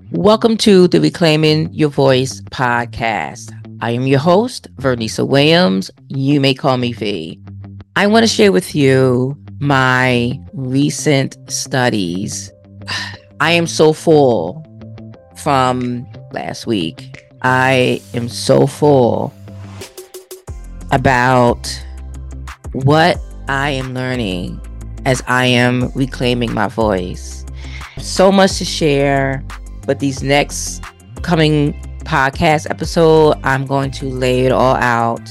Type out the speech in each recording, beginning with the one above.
Welcome to the Reclaiming Your Voice podcast. I am your host, Vernisa Williams. You may call me V. I want to share with you my recent studies. I am so full from last week. I am so full about what I am learning as I am reclaiming my voice. So much to share, but these next coming podcast episode, I'm going to lay it all out.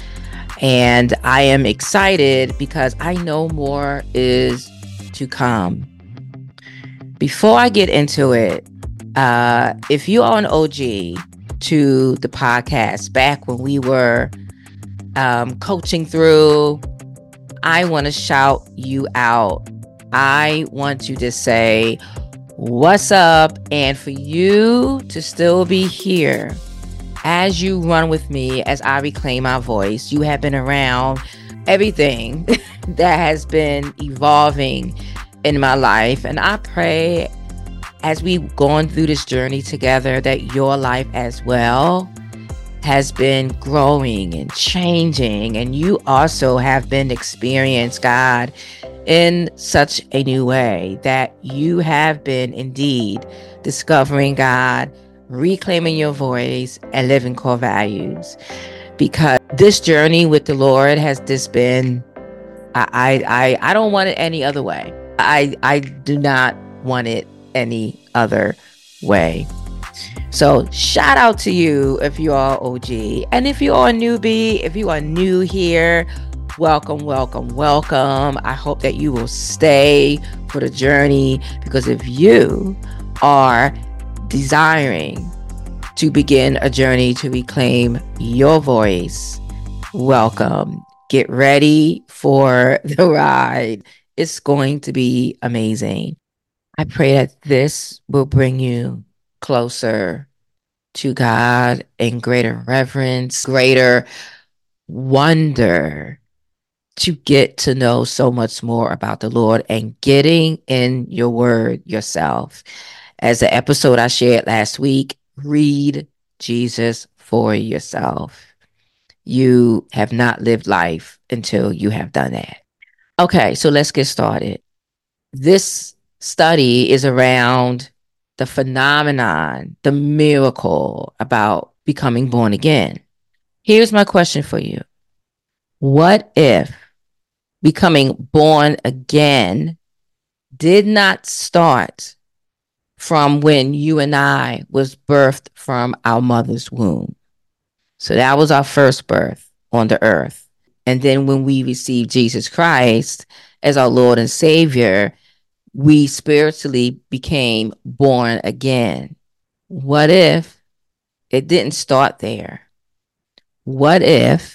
And I am excited because I know more is to come. Before I get into it, if you are an OG to the podcast back when we were coaching through, I want to shout you out. I want you to say, what's up? And for you to still be here as you run with me, as I reclaim my voice. You have been around everything that has been evolving in my life. And I pray as we've gone through this journey together that your life as well has been growing and changing, and you also have been experiencing God in such a new way, that you have been indeed discovering God, reclaiming your voice, and living core values. Because this journey with the Lord has just been, I don't want it any other way. I do not want it any other way. So shout out to you if you are OG. And if you are a newbie, if you are new here, welcome, welcome, welcome. I hope that you will stay for the journey, because if you are desiring to begin a journey to reclaim your voice, welcome. Get ready for the ride. It's going to be amazing. I pray that this will bring you closer to God in greater reverence, greater wonder, to get to know so much more about the Lord and getting in your word yourself. As the episode I shared last week, read Jesus for yourself. You have not lived life until you have done that. Okay, so let's get started. This study is around the phenomenon, the miracle about becoming born again. Here's my question for you. What if becoming born again did not start from when you and I was birthed from our mother's womb? So that was our first birth on the earth. And then when we received Jesus Christ as our Lord and Savior, we spiritually became born again. What if it didn't start there? What if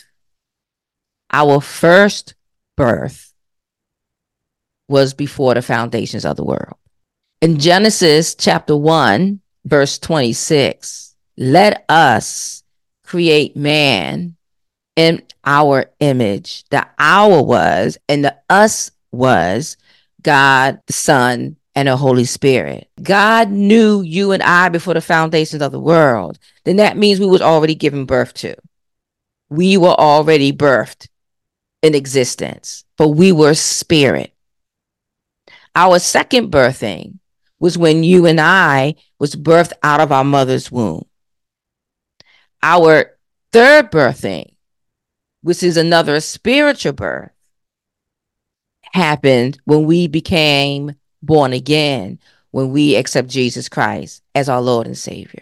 our first birth was before the foundations of the world? In Genesis chapter 1, verse 26, let us create man in our image. The our was, and the us was God, the Son, and the Holy Spirit. God knew you and I before the foundations of the world. Then that means we was already given birth to. We were already birthed in existence, but we were spirit. Our second birthing was when you and I was birthed out of our mother's womb. Our third birthing, which is another spiritual birth, happened when we became born again, when we accept Jesus Christ as our Lord and Savior.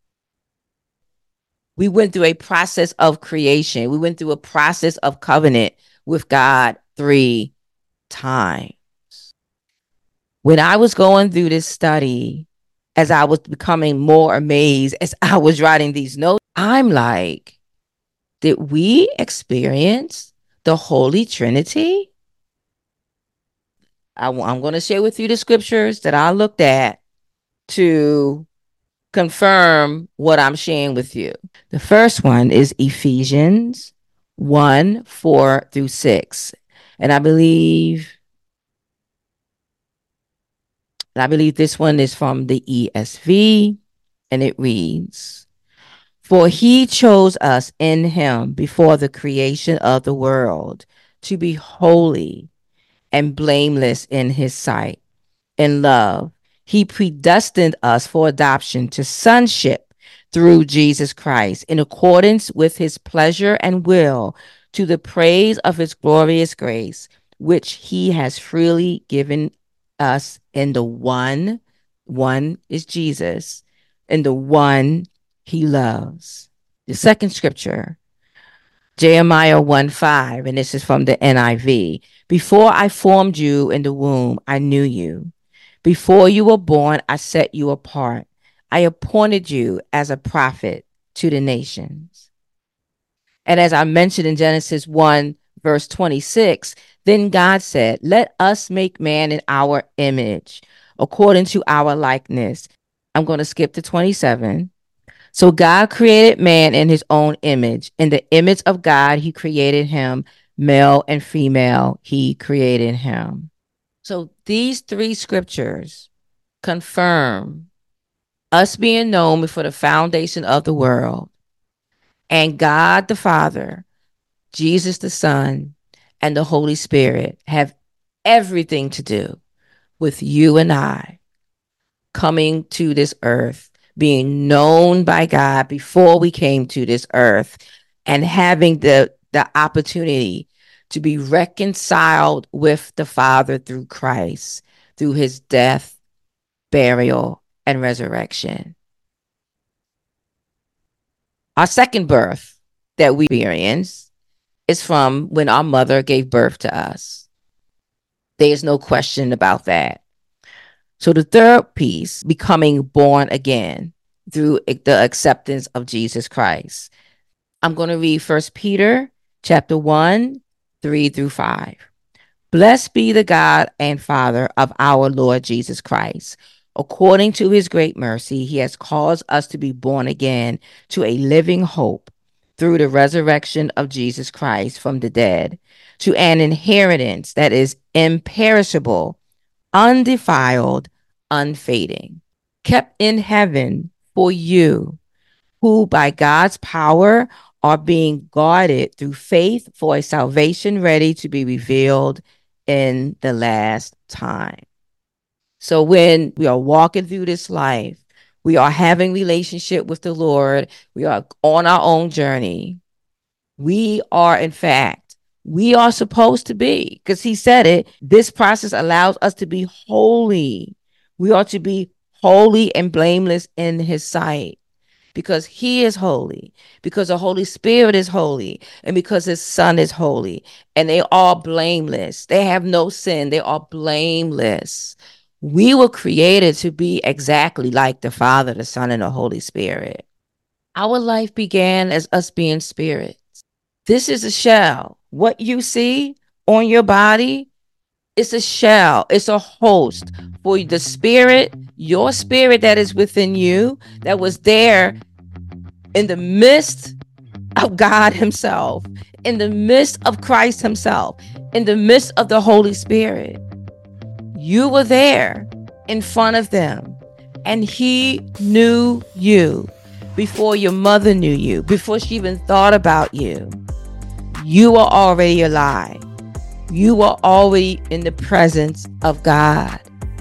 We went through a process of creation. We went through a process of covenant with God 3 times. When I was going through this study, as I was becoming more amazed as I was writing these notes, I'm like, did we experience the Holy Trinity? I'm going to share with you the scriptures that I looked at to confirm what I'm sharing with you. The first one is Ephesians 1:4-6. And I believe this one is from the ESV. And it reads, "For he chose us in him before the creation of the world to be holy and blameless in his sight. In love, he predestined us for adoption to sonship through Jesus Christ in accordance with his pleasure and will, to the praise of his glorious grace, which he has freely given us in the one is Jesus, in the one he loves." The second scripture, Jeremiah 1:5, and this is from the NIV. "Before I formed you in the womb, I knew you. Before you were born, I set you apart. I appointed you as a prophet to the nations." And as I mentioned in Genesis 1, verse 26, then God said, "Let us make man in our image, according to our likeness." I'm going to skip to 27. "So God created man in his own image. In the image of God, he created him. Male and female, he created him." So these three scriptures confirm us being known before the foundation of the world, and God the Father, Jesus the Son, and the Holy Spirit have everything to do with you and I coming to this earth, being known by God before we came to this earth, and having the opportunity to be reconciled with the Father through Christ, through his death, burial, and resurrection. Our second birth that we experience is from when our mother gave birth to us. There's no question about that. So the third piece, becoming born again through the acceptance of Jesus Christ. I'm going to read 1 Peter chapter 1, 3 through 5. "Blessed be the God and Father of our Lord Jesus Christ. According to his great mercy, he has caused us to be born again to a living hope through the resurrection of Jesus Christ from the dead, to an inheritance that is imperishable, undefiled, unfading, kept in heaven for you, who by God's power are being guarded through faith for a salvation ready to be revealed in the last time." So when we are walking through this life, we are having relationship with the Lord, we are on our own journey. We are, in fact, we are supposed to be, because he said it, this process allows us to be holy. We are to be holy and blameless in his sight, because he is holy, because the Holy Spirit is holy, and because his Son is holy. And they are blameless. They have no sin. They are blameless. We were created to be exactly like the Father, the Son, and the Holy Spirit. Our life began as us being spirits. This is a shell. What you see on your body, it's a shell. It's a host for the spirit, your spirit that is within you, that was there in the midst of God himself, in the midst of Christ himself, in the midst of the Holy Spirit. You were there in front of them, and he knew you before your mother knew you, before she even thought about you. You were already alive. You were already in the presence of God.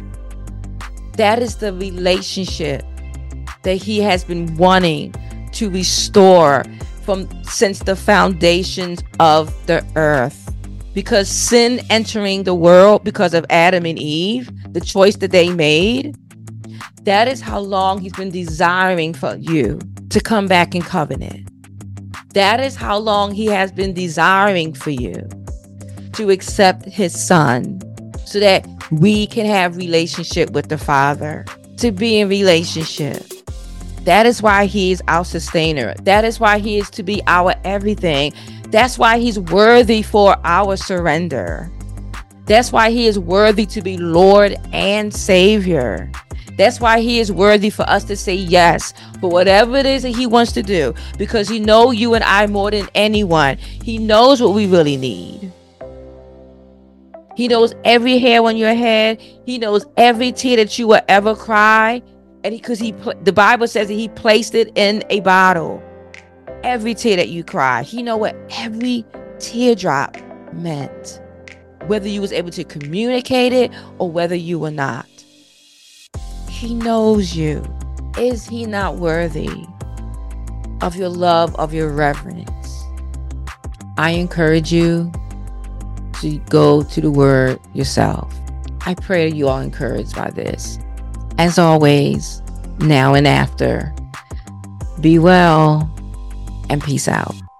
That is the relationship that he has been wanting to restore since the foundations of the earth. Because sin entering the world because of Adam and Eve, the choice that they made, that is how long he's been desiring for you to come back in covenant. That is how long he has been desiring for you to accept his Son, so that we can have relationship with the Father, to be in relationship. That is why he is our sustainer. That is why he is to be our everything. That's why he's worthy for our surrender. That's why he is worthy to be Lord and Savior. That's why he is worthy for us to say yes for whatever it is that he wants to do, because he knows you and I more than anyone. He knows what we really need. He knows every hair on your head. He knows every tear that you will ever cry. And because the Bible says that he placed it in a bottle. Every tear that you cry, he know what every teardrop meant, whether you was able to communicate it or whether you were not. He knows you. Is he not worthy of your love, of your reverence? I encourage you to go to the word yourself. I pray you are encouraged by this. As always, now and after, be well and peace out.